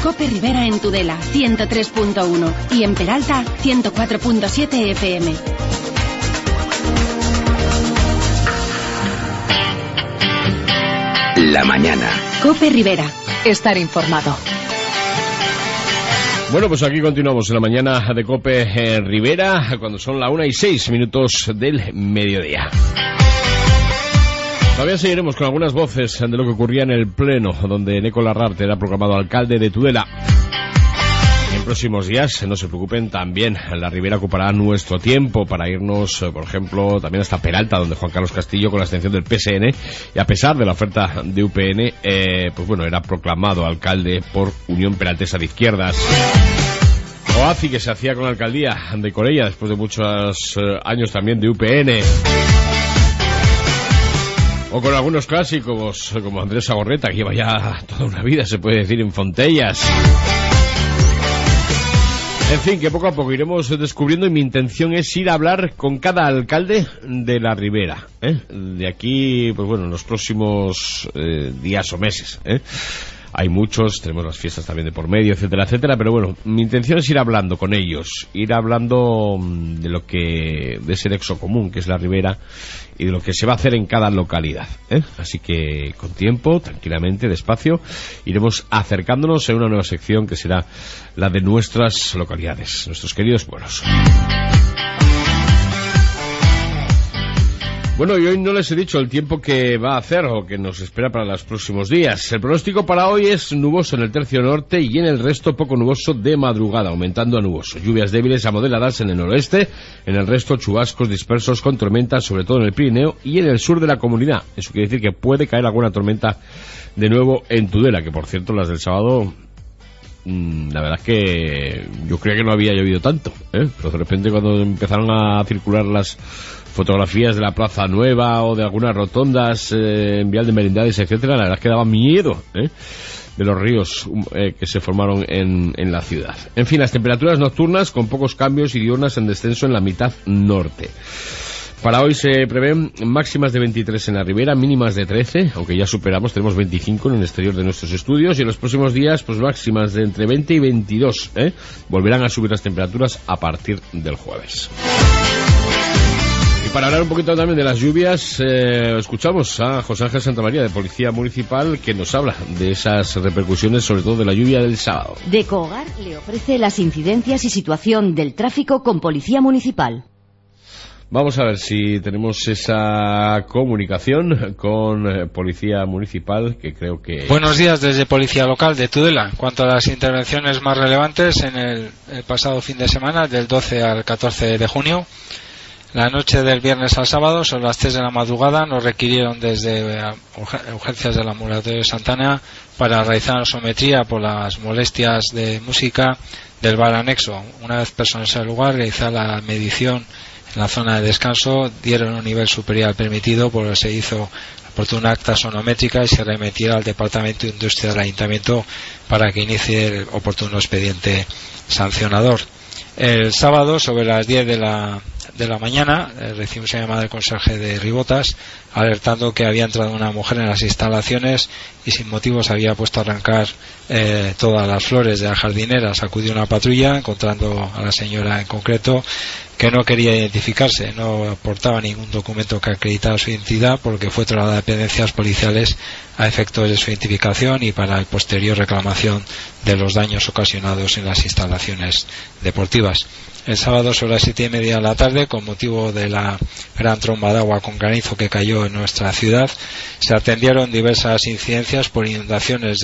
Cope Rivera en Tudela, 103.1 y en Peralta, 104.7 FM. La mañana. Cope Rivera. Estar informado. Bueno, pues aquí continuamos en la mañana de COPE Rivera, cuando son la 1:06 del mediodía. Todavía seguiremos con algunas voces de lo que ocurría en el Pleno, donde Neco Larrarte era proclamado alcalde de Tudela. En próximos días, no se preocupen, también la Ribera ocupará nuestro tiempo para irnos, por ejemplo, también hasta Peralta, donde Juan Carlos Castillo, con la abstención del PSN, y a pesar de la oferta de UPN, pues bueno, era proclamado alcalde por Unión Peraltesa de Izquierdas. Oazi, que se hacía con la alcaldía de Corella, después de muchos años también de UPN. O con algunos clásicos, como Andrés Sagorreta, que lleva ya toda una vida, se puede decir, en Fontellas. En fin, que poco a poco iremos descubriendo, y mi intención es ir a hablar con cada alcalde de la Ribera, de aquí, pues bueno, en los próximos días o meses, Hay muchos, tenemos las fiestas también de por medio, etcétera, etcétera, pero bueno, mi intención es ir hablando con ellos, ir hablando de lo que, de ese nexo común que es la Ribera, y de lo que se va a hacer en cada localidad, Así que con tiempo, tranquilamente, despacio, iremos acercándonos a una nueva sección que será la de nuestras localidades, nuestros queridos pueblos. Bueno, y hoy no les he dicho el tiempo que va a hacer o que nos espera para los próximos días. El pronóstico para hoy es nuboso en el tercio norte y en el resto poco nuboso de madrugada, aumentando a nuboso. Lluvias débiles a moderadas en el noroeste, en el resto chubascos dispersos con tormentas, sobre todo en el Pirineo y en el sur de la comunidad. Eso quiere decir que puede caer alguna tormenta de nuevo en Tudela, que por cierto las del sábado, la verdad es que yo creía que no había llovido tanto, pero de repente cuando empezaron a circular las fotografías de la Plaza Nueva o de algunas rotondas en Vial de Merindades, etcétera, la verdad es que daba miedo de los ríos que se formaron en la ciudad. En fin, las temperaturas nocturnas con pocos cambios y diurnas en descenso en la mitad norte. Para hoy se prevén máximas de 23 en la Ribera, mínimas de 13, aunque ya superamos, tenemos 25 en el exterior de nuestros estudios, y en los próximos días pues máximas de entre 20 y 22. Volverán a subir las temperaturas a partir del jueves. Para hablar un poquito también de las lluvias, escuchamos a José Ángel Santamaría, de Policía Municipal, que nos habla de esas repercusiones, sobre todo de la lluvia del sábado. Decohogar le ofrece las incidencias y situación del tráfico con Policía Municipal. Vamos a ver si tenemos esa comunicación con Policía Municipal, que creo que... Buenos días desde Policía Local de Tudela. En cuanto a las intervenciones más relevantes, en el pasado fin de semana, del 12 al 14 de junio, la noche del viernes al sábado, sobre las 3 de la madrugada, nos requirieron desde urgencias del ambulatorio de Santana para realizar osometría por las molestias de música del bar anexo. Una vez personas al lugar, realizar la medición en la zona de descanso, dieron un nivel superior al permitido, por lo que se hizo oportuna acta sonométrica y se remitiera al Departamento de Industria del Ayuntamiento para que inicie el oportuno expediente sancionador. El sábado, sobre las 10 de la mañana, recibimos una llamada del conserje de Ribotas alertando que había entrado una mujer en las instalaciones y sin motivos había puesto a arrancar todas las flores de la jardinera. Acudió una patrulla encontrando a la señora en concreto que no quería identificarse, no aportaba ningún documento que acreditara su identidad, por lo que fue trasladada a dependencias policiales a efectos de su identificación y para la posterior reclamación de los daños ocasionados en las instalaciones deportivas. El sábado sobre las 7:30 de la tarde, con motivo de la gran tromba de agua con granizo que cayó en nuestra ciudad, se atendieron diversas incidencias por inundaciones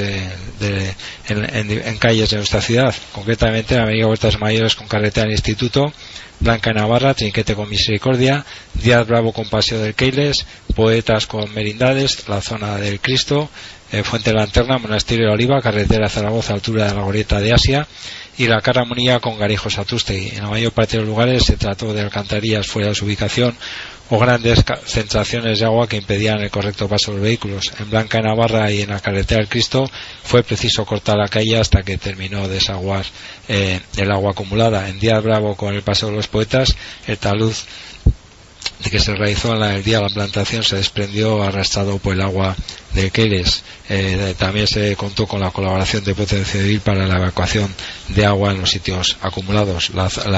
en calles de nuestra ciudad, concretamente en Avenida Huertas Mayores con carretera del Instituto, Blanca Navarra, Trinquete con Misericordia, Díaz Bravo con Paseo del Keiles, Poetas con Merindades, la zona del Cristo, Fuente Lanterna, Monasterio de Oliva, carretera Zaragoza, altura de la Glorieta de Asia, y la Carra Munilla con Garijos Atustegui. En la mayor parte de los lugares se trató de alcantarillas fuera de su ubicación o grandes concentraciones de agua que impedían el correcto paso de los vehículos. En Blanca de Navarra y en la carretera del Cristo fue preciso cortar la calle hasta que terminó de desaguar el agua acumulada. En Díaz Bravo, con el Paseo de los Poetas, el talud que se realizó el día de la plantación se desprendió arrastrado por el agua de Queres. También se contó con la colaboración de Protección Civil para la evacuación de agua en los sitios acumulados.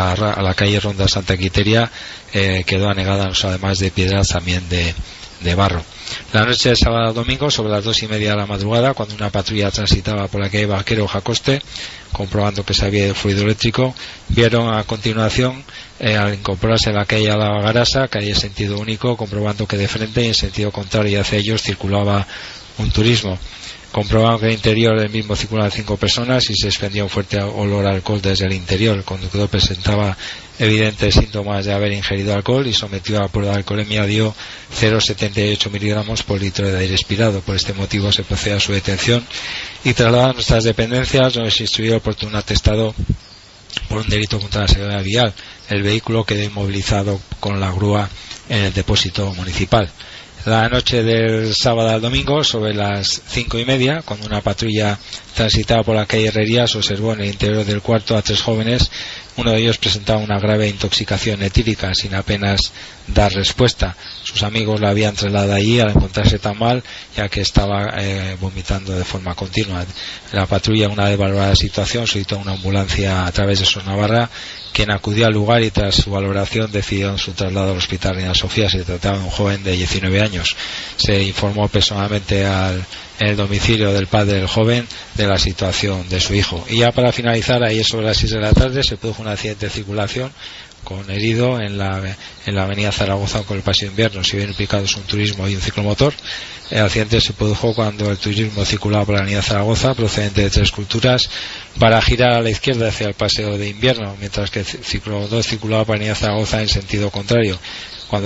La calle Ronda Santa Quiteria quedó anegada, además de piedras, también de barro. La noche de sábado a domingo, sobre las 2:30 de la madrugada, cuando una patrulla transitaba por la calle Vaquero Jacoste, comprobando que se había de fluido eléctrico, vieron a continuación, al incorporarse a la calle Alagarasa, calle sentido único, comprobando que de frente y en sentido contrario hacia ellos circulaba un turismo. Comprobaron que en el interior del mismo circulaban 5 personas y se expendía un fuerte olor a alcohol desde el interior. El conductor presentaba evidentes síntomas de haber ingerido alcohol y sometido a la prueba de alcoholemia, dio 0,78 miligramos por litro de aire expirado. Por este motivo se procede a su detención y traslada a nuestras dependencias, donde se instruyó oportuno atestado por un delito contra la seguridad vial. El vehículo quedó inmovilizado con la grúa en el depósito municipal. La noche del sábado al domingo, sobre las 5:30, cuando una patrulla transitaba por la calle Herrería, se observó en el interior del cuarto a 3 jóvenes. Uno de ellos presentaba una grave intoxicación etílica, sin apenas dar respuesta. Sus amigos la habían trasladado allí al encontrarse tan mal, ya que estaba vomitando de forma continua. La patrulla, una vez valorada la situación, solicitó una ambulancia a través de SOS Navarra, quien acudió al lugar y tras su valoración decidió su traslado al Hospital Reina Sofía. Se trataba de un joven de 19 años. Se informó personalmente en el domicilio del padre del joven de la situación de su hijo. Y ya para finalizar, ayer sobre las 6 de la tarde se produjo un accidente de circulación con herido en la avenida Zaragoza con el Paseo Invierno. Si bien implicados un turismo y un ciclomotor, el accidente se produjo cuando el turismo circulaba por la avenida Zaragoza procedente de Tres Culturas para girar a la izquierda hacia el Paseo de Invierno, mientras que el ciclomotor circulaba por la avenida Zaragoza en sentido contrario. Cuando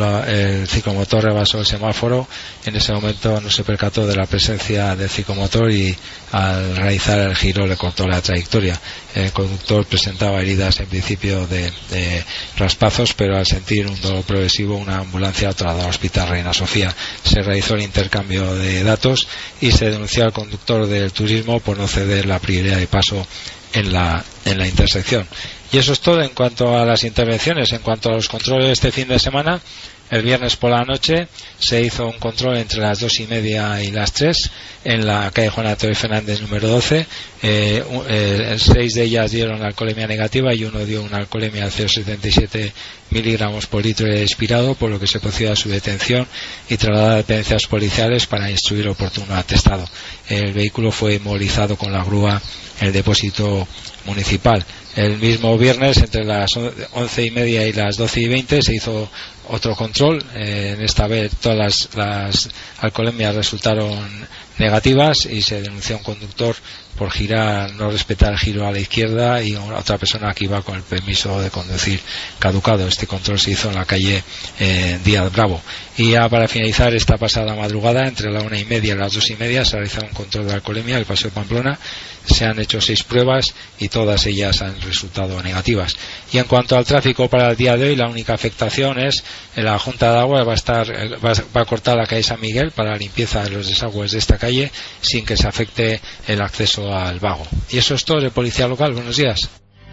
el ciclomotor rebasó el semáforo, en ese momento no se percató de la presencia del ciclomotor y al realizar el giro le cortó la trayectoria. El conductor presentaba heridas en principio de raspazos, pero al sentir un dolor progresivo, una ambulancia trasladó al Hospital Reina Sofía. Se realizó el intercambio de datos y se denunció al conductor del turismo por no ceder la prioridad de paso en la intersección. Y eso es todo en cuanto a las intervenciones. En cuanto a los controles de este fin de semana, el viernes por la noche se hizo un control entre las 2:30 y las 3 en la calle Juan Antonio Fernández número 12. 6 de ellas dieron alcoholemia negativa y uno dio una alcoholemia de 0,77 miligramos por litro de expirado, por lo que se procedió a su detención y trasladada a dependencias policiales para instruir oportuno atestado. El vehículo fue inmovilizado con la grúa en el depósito municipal. El mismo viernes, entre las 11:30 y las 12:20, se hizo otro control. En esta vez todas las alcoholemias resultaron negativas y se denunció a un conductor por no respetar el giro a la izquierda y a otra persona que iba con el permiso de conducir caducado. Este control se hizo en la calle Díaz Bravo. Y ya para finalizar, esta pasada madrugada, entre la 1:30 y las 2:30, se realizó un control de alcoholemia en el Paseo Pamplona. Se han hecho 6 pruebas y todas ellas han resultado negativas. Y en cuanto al tráfico para el día de hoy, la única afectación es la Junta de Agua va a cortar la calle San Miguel para la limpieza de los desagües de esta calle sin que se afecte el acceso al Vago. Y eso es todo de Policía Local. Buenos días.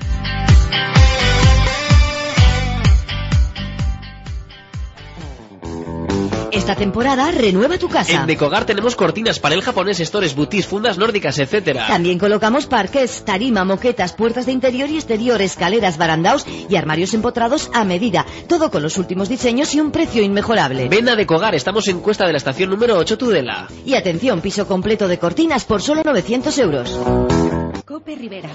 Esta temporada renueva tu casa. En Decogar tenemos cortinas, panel japonés, stores, boutis, fundas nórdicas, etcétera. También colocamos parqués, tarima, moquetas, puertas de interior y exterior, escaleras, barandaos y armarios empotrados a medida. Todo con los últimos diseños y un precio inmejorable. Ven a Decogar, estamos en Cuesta de la Estación número 8, Tudela. Y atención, piso completo de cortinas por solo 900 euros. Cope Rivera.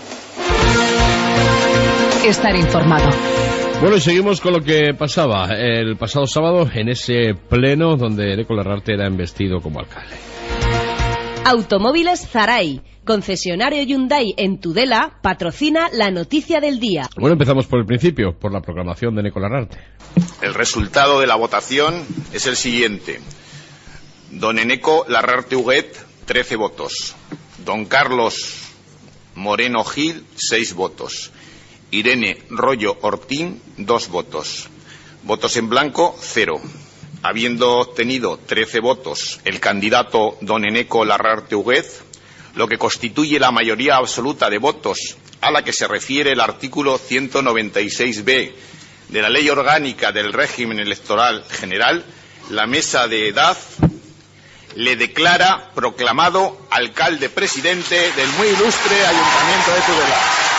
Estar informado. Bueno, y seguimos con lo que pasaba el pasado sábado en ese pleno donde Eneko Larrarte era investido como alcalde. Automóviles Zaray, concesionario Hyundai en Tudela, patrocina la noticia del día. Bueno, empezamos por el principio, por la proclamación de Eneko Larrarte. El resultado de la votación es el siguiente. Don Eneko Larrarte Huguet, 13 votos. Don Carlos Moreno Gil, 6 votos. Irene Rollo Ortín, 2 votos. Votos en blanco, 0. Habiendo obtenido 13 votos el candidato don Eneko Larrarte Huguet, lo que constituye la mayoría absoluta de votos a la que se refiere el artículo 196b de la Ley Orgánica del Régimen Electoral General, la Mesa de Edad le declara proclamado alcalde presidente del muy ilustre Ayuntamiento de Tudela.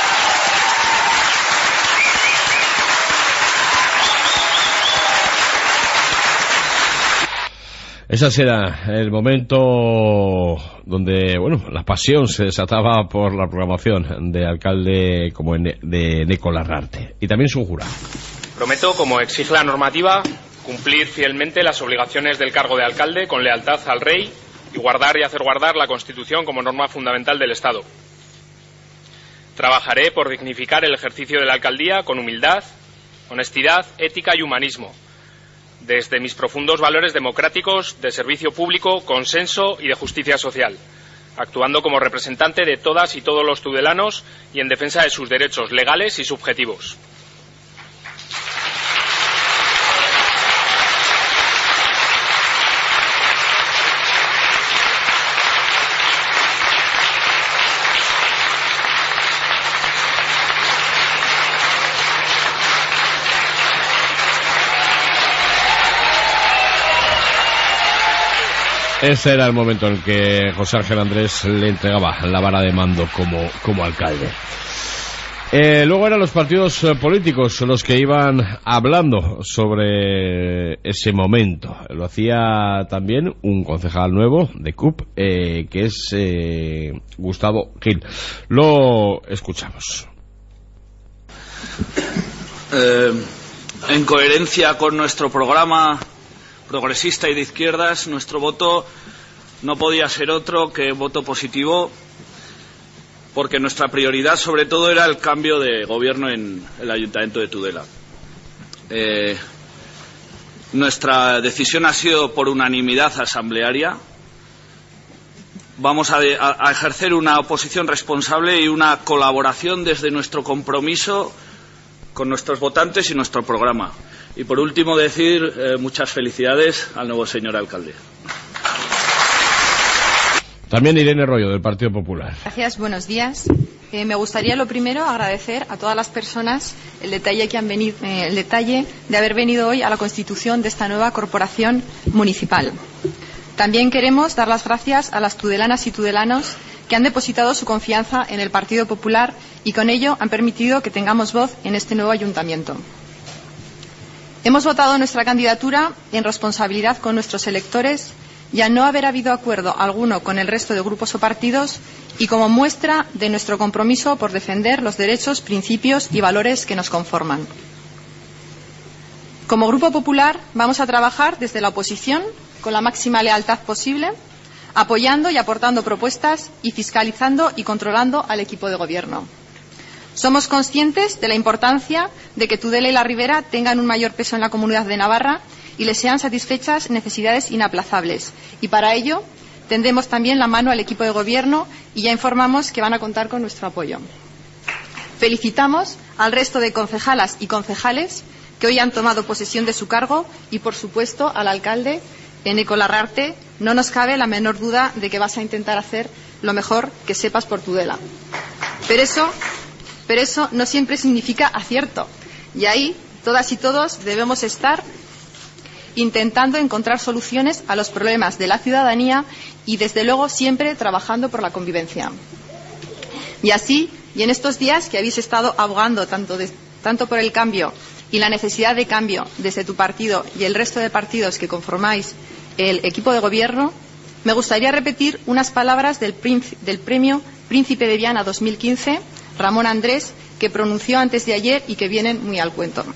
Ese era el momento donde, la pasión se desataba por la proclamación de alcalde como de Eneco Larrarte, y también su jurado. Prometo, como exige la normativa, cumplir fielmente las obligaciones del cargo de alcalde con lealtad al rey y guardar y hacer guardar la Constitución como norma fundamental del Estado. Trabajaré por dignificar el ejercicio de la alcaldía con humildad, honestidad, ética y humanismo, desde mis profundos valores democráticos, de servicio público, consenso y de justicia social, actuando como representante de todas y todos los tudelanos y en defensa de sus derechos legales y subjetivos. Ese era el momento en que José Ángel Andrés le entregaba la vara de mando como alcalde. Luego eran los partidos políticos los que iban hablando sobre ese momento. Lo hacía también un concejal nuevo de CUP, que es Gustavo Gil. Lo escuchamos. En coherencia con nuestro programa progresista y de izquierdas, nuestro voto no podía ser otro que voto positivo, porque nuestra prioridad sobre todo era el cambio de gobierno en el Ayuntamiento de Tudela. Nuestra decisión ha sido por unanimidad asamblearia. Vamos a ejercer una oposición responsable y una colaboración desde nuestro compromiso con nuestros votantes y nuestro programa. Y por último decir muchas felicidades al nuevo señor alcalde. También Irene Royo, del Partido Popular. Gracias, buenos días. Me gustaría lo primero agradecer a todas las personas el detalle de haber venido hoy a la constitución de esta nueva corporación municipal. También queremos dar las gracias a las tudelanas y tudelanos que han depositado su confianza en el Partido Popular y con ello han permitido que tengamos voz en este nuevo ayuntamiento. Hemos votado nuestra candidatura en responsabilidad con nuestros electores y al no haber habido acuerdo alguno con el resto de grupos o partidos y como muestra de nuestro compromiso por defender los derechos, principios y valores que nos conforman. Como Grupo Popular vamos a trabajar desde la oposición con la máxima lealtad posible, apoyando y aportando propuestas y fiscalizando y controlando al equipo de gobierno. Somos conscientes de la importancia de que Tudela y la Ribera tengan un mayor peso en la Comunidad de Navarra y les sean satisfechas necesidades inaplazables. Y para ello tendemos también la mano al equipo de gobierno y ya informamos que van a contar con nuestro apoyo. Felicitamos al resto de concejalas y concejales que hoy han tomado posesión de su cargo y, por supuesto, al alcalde Eneco Larrarte. No nos cabe la menor duda de que vas a intentar hacer lo mejor que sepas por Tudela. Pero eso no siempre significa acierto. Y ahí todas y todos debemos estar intentando encontrar soluciones a los problemas de la ciudadanía y, desde luego, siempre trabajando por la convivencia. Y así, y en estos días que habéis estado abogando tanto por el cambio y la necesidad de cambio desde tu partido y el resto de partidos que conformáis el equipo de gobierno, me gustaría repetir unas palabras del premio Príncipe de Viana 2015, Ramón Andrés, que pronunció antes de ayer y que vienen muy al cuento.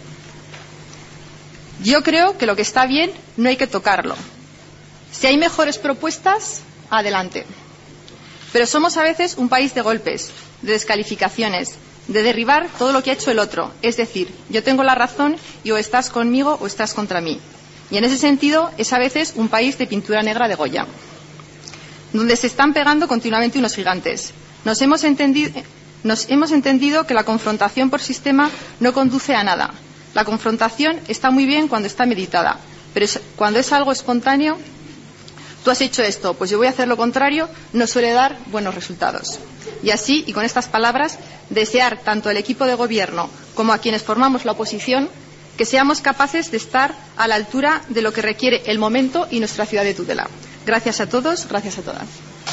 Yo creo que lo que está bien no hay que tocarlo. Si hay mejores propuestas, adelante. Pero somos a veces un país de golpes, de descalificaciones, de derribar todo lo que ha hecho el otro. Es decir, yo tengo la razón y o estás conmigo o estás contra mí. Y en ese sentido es a veces un país de pintura negra de Goya, donde se están pegando continuamente unos gigantes. Nos hemos entendido que la confrontación por sistema no conduce a nada. La confrontación está muy bien cuando está meditada, pero cuando es algo espontáneo, tú has hecho esto, pues yo voy a hacer lo contrario, no suele dar buenos resultados. Y así, y con estas palabras, desear tanto al equipo de gobierno como a quienes formamos la oposición que seamos capaces de estar a la altura de lo que requiere el momento y nuestra ciudad de Tudela. Gracias a todos, gracias a todas.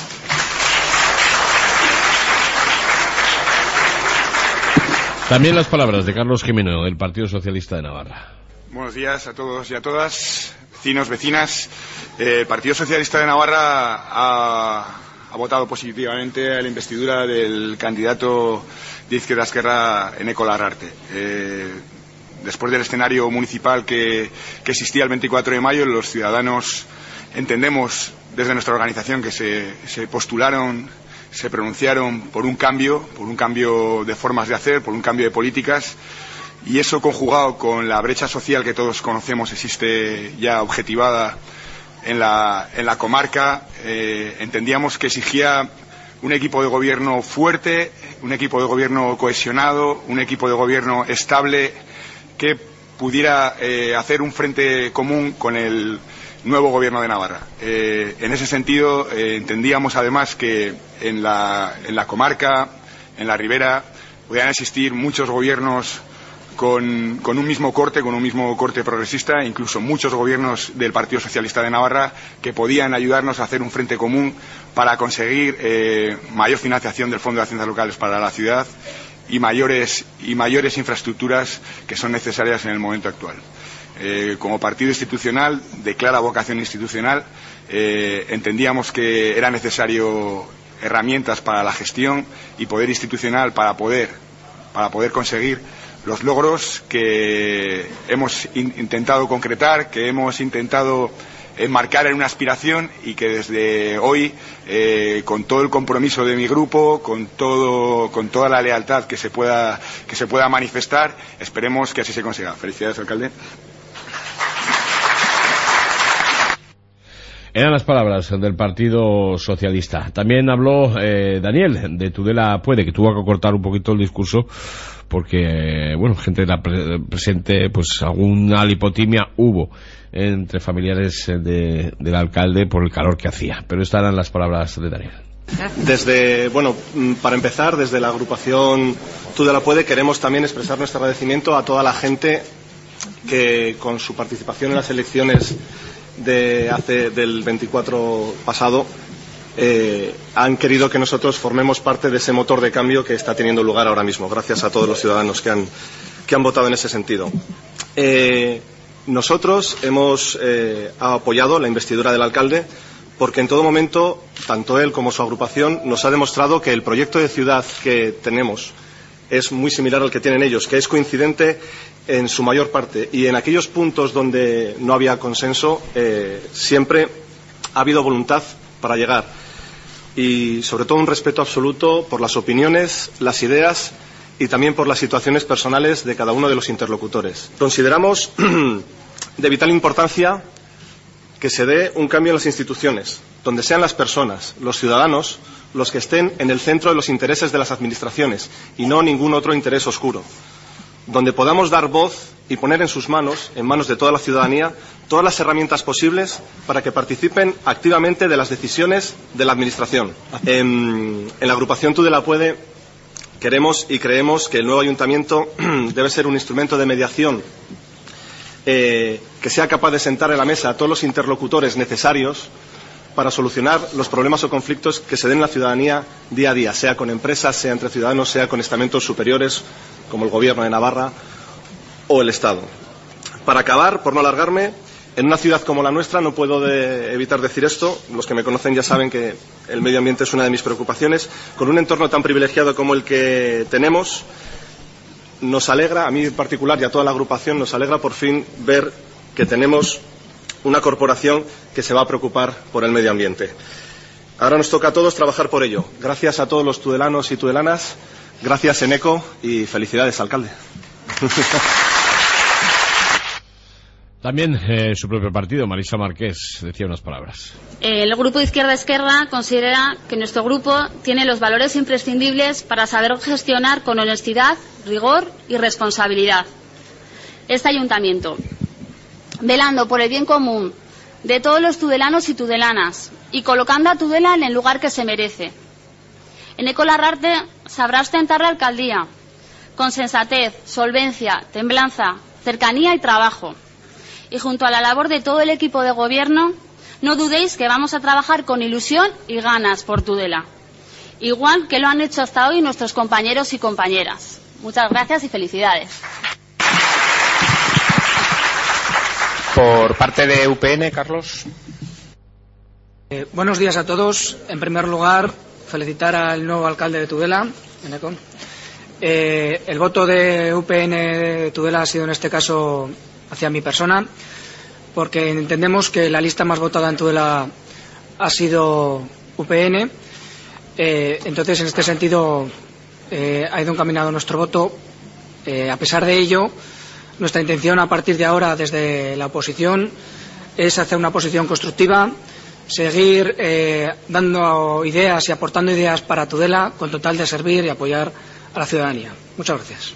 También las palabras de Carlos Jimeno, del Partido Socialista de Navarra. Buenos días a todos y a todas, vecinos, vecinas. El Partido Socialista de Navarra ha votado positivamente a la investidura del candidato de Izquierda Esquerra, Eneko Larrarte. Después del escenario municipal que existía el 24 de mayo, los ciudadanos entendemos desde nuestra organización que se postularon, se pronunciaron por un cambio de formas de hacer, por un cambio de políticas, y eso conjugado con la brecha social que todos conocemos existe ya objetivada en la comarca, entendíamos que exigía un equipo de gobierno fuerte, un equipo de gobierno cohesionado, un equipo de gobierno estable que pudiera hacer un frente común con el nuevo gobierno de Navarra. En ese sentido, entendíamos además que en la comarca, en la ribera, podían existir muchos gobiernos con un mismo corte progresista, incluso muchos gobiernos del Partido Socialista de Navarra que podían ayudarnos a hacer un frente común para conseguir mayor financiación del Fondo de Haciendas Locales para la ciudad y mayores infraestructuras que son necesarias en el momento actual. Como partido institucional, de clara vocación institucional, entendíamos que era necesario herramientas para la gestión y poder institucional para poder conseguir los logros que hemos intentado concretar, que hemos intentado enmarcar en una aspiración y que desde hoy, con todo el compromiso de mi grupo, con toda la lealtad que se pueda manifestar, esperemos que así se consiga. Felicidades, alcalde. Eran las palabras del Partido Socialista. También habló Daniel, de Tudela Puede, que tuvo que cortar un poquito el discurso porque, gente de la presente, pues alguna lipotimia hubo entre familiares del alcalde por el calor que hacía. Pero estas eran las palabras de Daniel. Para empezar, desde la agrupación Tudela Puede queremos también expresar nuestro agradecimiento a toda la gente que con su participación en las elecciones del 24 pasado han querido que nosotros formemos parte de ese motor de cambio que está teniendo lugar ahora mismo. Gracias a todos los ciudadanos que han votado en ese sentido. Nosotros hemos apoyado la investidura del alcalde porque en todo momento, tanto él como su agrupación, nos ha demostrado que el proyecto de ciudad que tenemos es muy similar al que tienen ellos, que es coincidente en su mayor parte, y en aquellos puntos donde no había consenso siempre ha habido voluntad para llegar, y sobre todo un respeto absoluto por las opiniones, las ideas y también por las situaciones personales de cada uno de los interlocutores. Consideramos de vital importancia que se dé un cambio en las instituciones, donde sean las personas, los ciudadanos, los que estén en el centro de los intereses de las administraciones y no ningún otro interés oscuro, donde podamos dar voz y poner en sus manos, en manos de toda la ciudadanía, todas las herramientas posibles para que participen activamente de las decisiones de la administración. En la agrupación Tudela Puede queremos y creemos que el nuevo ayuntamiento debe ser un instrumento de mediación que sea capaz de sentar en la mesa a todos los interlocutores necesarios para solucionar los problemas o conflictos que se den en la ciudadanía día a día, sea con empresas, sea entre ciudadanos, sea con estamentos superiores como el Gobierno de Navarra o el Estado. Para acabar, por no alargarme, en una ciudad como la nuestra no puedo evitar decir esto, los que me conocen ya saben que el medio ambiente es una de mis preocupaciones, con un entorno tan privilegiado como el que tenemos, nos alegra, a mí en particular y a toda la agrupación, nos alegra por fin ver que tenemos una corporación que se va a preocupar por el medio ambiente. Ahora nos toca a todos trabajar por ello. Gracias a todos los tudelanos y tudelanas, gracias Eneko y felicidades, alcalde. También su propio partido, Marisa Márquez, decía unas palabras. El grupo de Izquierda Esquerra considera que nuestro grupo tiene los valores imprescindibles para saber gestionar con honestidad, rigor y responsabilidad este ayuntamiento, velando por el bien común de todos los tudelanos y tudelanas y colocando a Tudela en el lugar que se merece. Eneko Larrarte sabrá ostentar la alcaldía con sensatez, solvencia, templanza, cercanía y trabajo. Y junto a la labor de todo el equipo de gobierno, no dudéis que vamos a trabajar con ilusión y ganas por Tudela, igual que lo han hecho hasta hoy nuestros compañeros y compañeras. Muchas gracias y felicidades. Por parte de UPN, Carlos. Buenos días a todos. En primer lugar, felicitar al nuevo alcalde de Tudela, Eneco. El voto de UPN de Tudela ha sido en este caso hacia mi persona, porque entendemos que la lista más votada en Tudela ha sido UPN. Entonces, en este sentido, ha ido encaminado nuestro voto. A pesar de ello, nuestra intención a partir de ahora, desde la oposición, es hacer una oposición constructiva, seguir dando ideas y aportando ideas para Tudela, con total de servir y apoyar a la ciudadanía. Muchas gracias.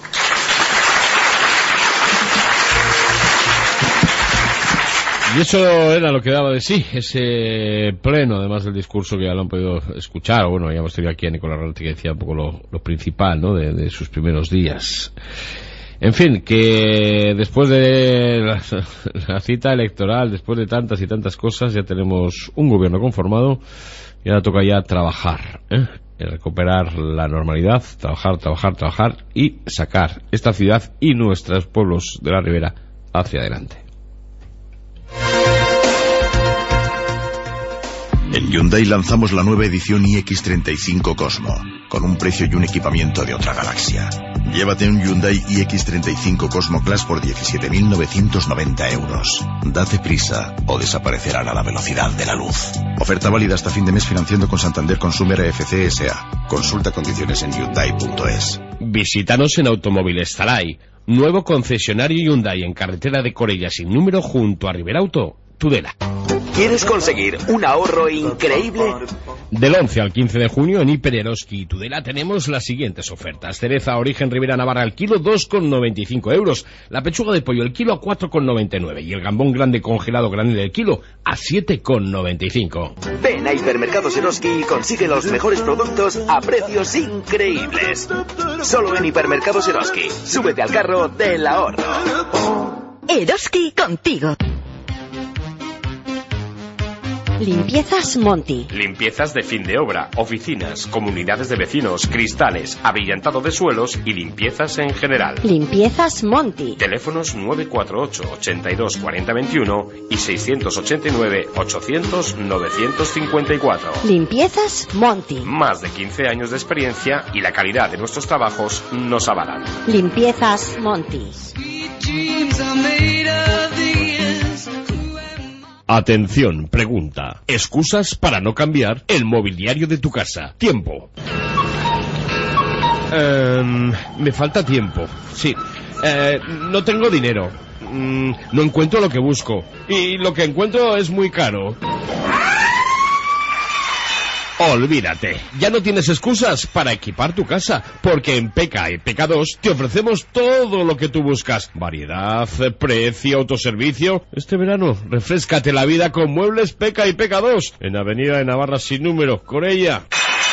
Y eso era lo que daba de sí, ese pleno, además del discurso que ya lo han podido escuchar. Bueno, ya hemos tenido aquí a Nicolás Ralti, que decía un poco lo principal, ¿no?, de sus primeros días. En fin, que después de la cita electoral, después de tantas y tantas cosas, ya tenemos un gobierno conformado y ahora toca ya trabajar, recuperar la normalidad, trabajar y sacar esta ciudad y nuestros pueblos de la Ribera hacia adelante. En Hyundai lanzamos la nueva edición iX35 Cosmo, con un precio y un equipamiento de otra galaxia. Llévate un Hyundai iX35 Cosmo Class por 17.990 euros. Date prisa o desaparecerán a la velocidad de la luz. Oferta válida hasta fin de mes financiando con Santander Consumer AFC S.A. Consulta condiciones en Hyundai.es. Visítanos en Automóviles Zalay, nuevo concesionario Hyundai en carretera de Corella sin número junto a Riberauto, Tudela. ¿Quieres conseguir un ahorro increíble? Del 11 al 15 de junio en Hiper Eroski y Tudela tenemos las siguientes ofertas. Cereza Origen Ribera Navarra al kilo 2,95 euros. La pechuga de pollo el kilo a 4,99. Y el gambón grande congelado granel del kilo a 7,95. Ven a Hipermercados Eroski y consigue los mejores productos a precios increíbles. Solo en Hipermercados Eroski. Súbete al carro del ahorro. Eroski contigo. Limpiezas Monti. Limpiezas de fin de obra, oficinas, comunidades de vecinos, cristales, abrillantado de suelos y limpiezas en general. Limpiezas Monti. Teléfonos 948 82 40 21 y 689 800 954. Limpiezas Monti. Más de 15 años de experiencia y la calidad de nuestros trabajos nos avalan. Limpiezas Monti. Atención, pregunta. ¿Excusas para no cambiar el mobiliario de tu casa? Tiempo. Me falta tiempo. Sí. No tengo dinero. No encuentro lo que busco. Y lo que encuentro es muy caro. Olvídate, ya no tienes excusas para equipar tu casa, porque en PECA y PECA2 te ofrecemos todo lo que tú buscas. Variedad, precio, autoservicio. Este verano, refréscate la vida con Muebles PECA y PECA2, en Avenida de Navarra sin número, Corella.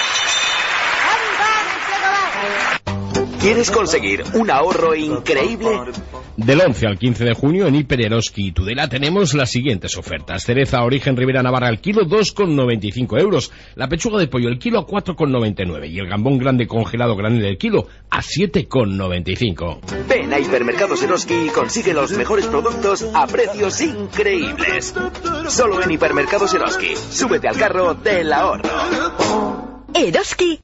¿Quieres conseguir un ahorro increíble? Del 11 al 15 de junio en Hiper Eroski y Tudela tenemos las siguientes ofertas. Cereza Origen Ribera Navarra al kilo 2,95 euros. La pechuga de pollo el kilo a 4,99. Y el gambón grande congelado granel del kilo a 7,95. Ven a Hipermercados Eroski y consigue los mejores productos a precios increíbles. Solo en Hipermercados Eroski. Súbete al carro del ahorro. Eroski